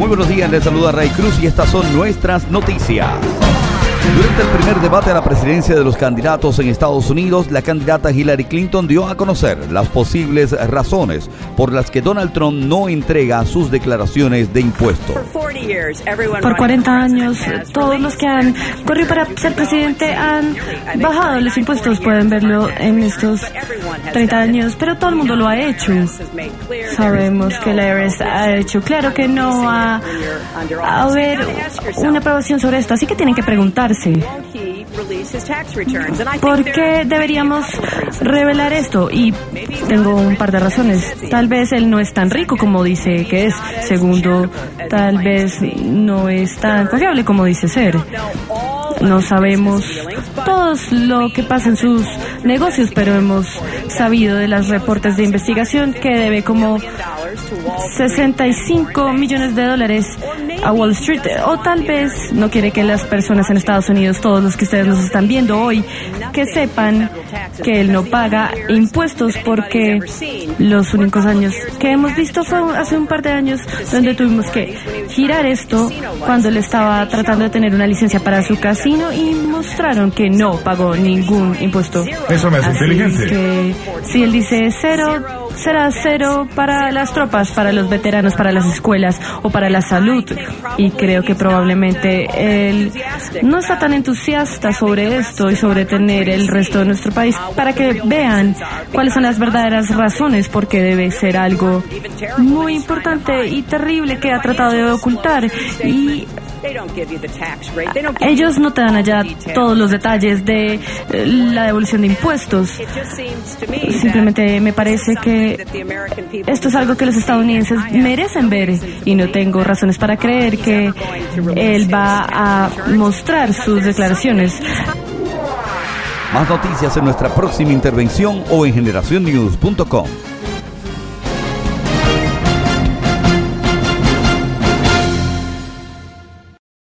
Muy buenos días, les saluda Ray Cruz y estas son nuestras noticias. Durante el primer debate a la presidencia de los candidatos en Estados Unidos, la candidata Hillary Clinton dio a conocer las posibles razones por las que Donald Trump no entrega sus declaraciones de impuestos. Por 40 años, todos los que han corrido para ser presidente han bajado los impuestos. Pueden verlo en estos 30 años, pero todo el mundo lo ha hecho. Sabemos que la IRS ha hecho claro que no va a haber una aprobación sobre esto, así que tienen que preguntarse. ¿Por qué deberíamos revelar esto? Y tengo un par de razones. Tal vez él no es tan rico como dice que es. Segundo, tal vez no es tan confiable como dice ser. No sabemos todos lo que pasa en sus negocios, pero hemos sabido de los reportes de investigación que debe como $65 millones a Wall Street, o tal vez no quiere que las personas en Estados Unidos, todos los que ustedes nos están viendo hoy, que sepan que él no paga impuestos, porque los únicos años que hemos visto fue hace un par de años donde tuvimos que girar esto cuando él estaba tratando de tener una licencia para su casino y mostraron que no pagó ningún impuesto. Eso me hace inteligente. Que si él dice cero, será cero para las tropas, para los veteranos, para las escuelas o para la salud. Y creo que probablemente él no está tan entusiasta sobre esto y sobre tener el resto de nuestro país, para que vean cuáles son las verdaderas razones por qué debe ser algo muy importante y terrible que ha tratado de ocultar. Y ellos no te dan allá todos los detalles de la devolución de impuestos. Simplemente me parece que esto es algo que los estadounidenses merecen ver, y no tengo razones para creer que él va a mostrar sus declaraciones. Más noticias en nuestra próxima intervención o en generacionnews.com.